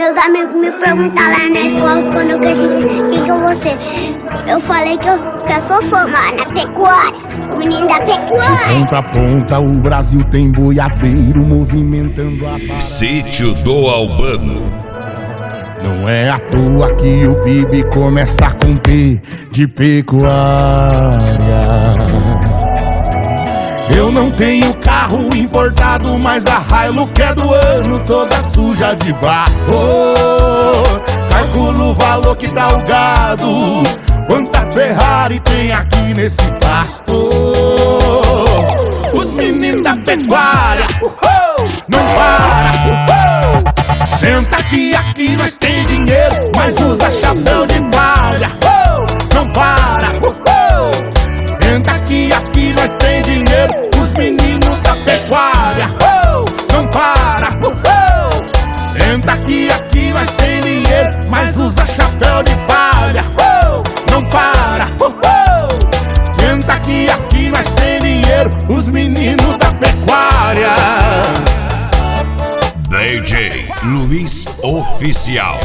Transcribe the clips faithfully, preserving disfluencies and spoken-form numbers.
Meus amigos me perguntaram lá na escola quando eu quis quem que eu vou ser. Eu falei que eu, que eu sou formado na pecuária, o menino da pecuária. De ponta a ponta o Brasil tem boiadeiro movimentando a parada. Sítio do Albano. Não é à toa que o P I B começa com P de pecuária. Eu não tenho carro importado, mas a Hilux é do ano, toda suja de barro. Calculo o valor que tá o gado, quantas Ferrari tem aqui nesse pasto. Os meninos da pecuária, uhul, não para, uhul. Senta aqui, aqui nós tem dinheiro, mas usa chapéu de palha, uhul, não para, uhul. Senta aqui, aqui nós tem dinheiro, os meninos da pecuária, uhul, não para, uhul. Senta aqui, aqui nós tem dinheiro, mas usa chapéu de palha, uhul, não para, uhul. Senta aqui, aqui nós tem dinheiro, os meninos da pecuária. D J Luiz Oficial.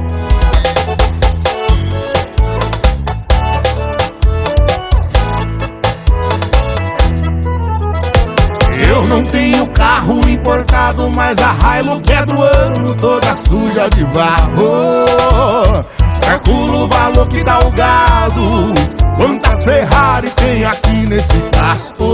Eu não tenho carro importado, mas a Hilux é do ano, toda suja de barro. Calculo o valor que dá o gado, quantas Ferrari tem aqui nesse pasto.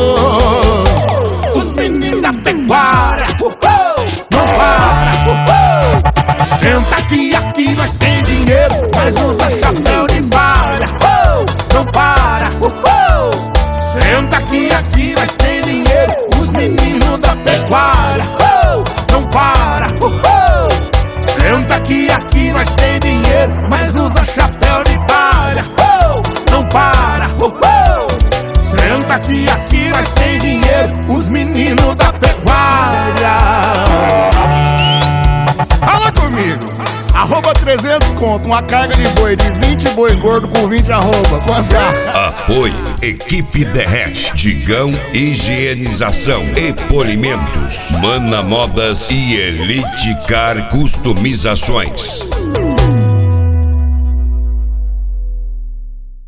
Os meninos da pecuária, uhul, não para, uhul. Senta aqui, aqui nós tem dinheiro, mas usa chapéu de palha, uhul, não para, uhul. Senta aqui, aqui nós tem dinheiro, os meninos da pecuária, uhul, não para, uhul. Senta aqui, aqui nós tem dinheiro, mas usa chapéu de palha, uhul, não para, uhul. Senta aqui, aqui nós tem dinheiro, os meninos da pecuária. Fala comigo. Arroba trezentos conto, uma carga de boi de vinte boi gordo com vinte arroba. Quanto é? Apoio Equipe Derrete, Digão Higienização e Polimentos, Mana Modas e Elite Car Customizações.